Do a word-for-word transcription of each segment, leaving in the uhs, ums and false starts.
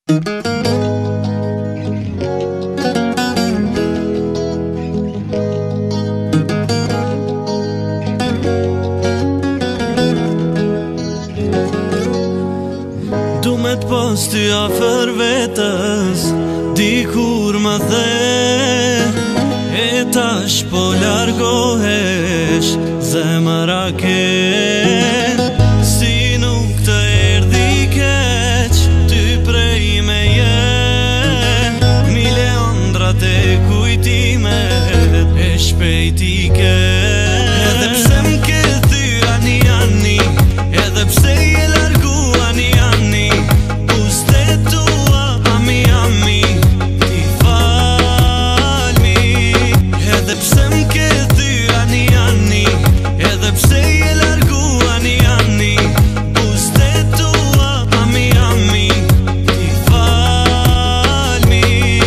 Du me t'pos ty afer vetës, dikur më the, e tash po largohesh, zemra ke. Si nuk të erdhi keq, ty prej me jen, miliondrat e kujtimet e shpejti ke. Edhe pse m'ke thy ani ani, edhe pse je largu ani ani, puste tua ami ami, ti falmi. Edhe pse m'ke thy ani ani, edhe pse je largu ani ani, puste tua ami ami, ti falmi.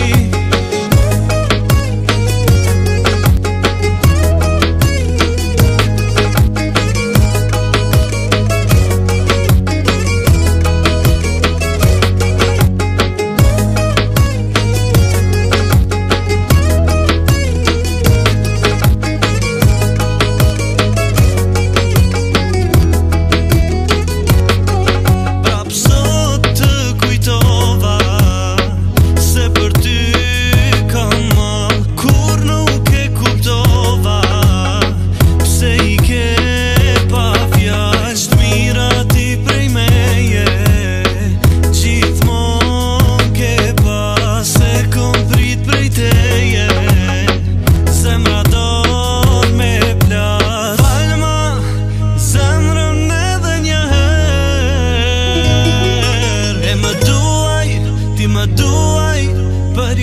Më duaj për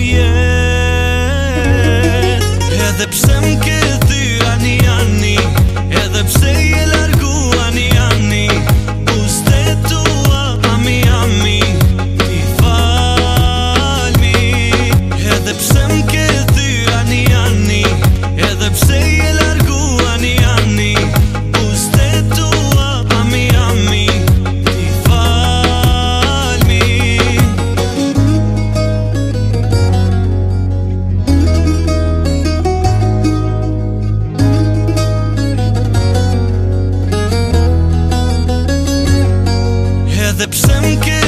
jet, edhe pse m'ke thy ani ani, edhe pse je largu ani ani, puste tua ami ami, ti falmi. Edhe pse m'ke thy ani ani, edhe pse je largu ani ani, puste tua ami ami, ti falmi. Edhe pse m'ke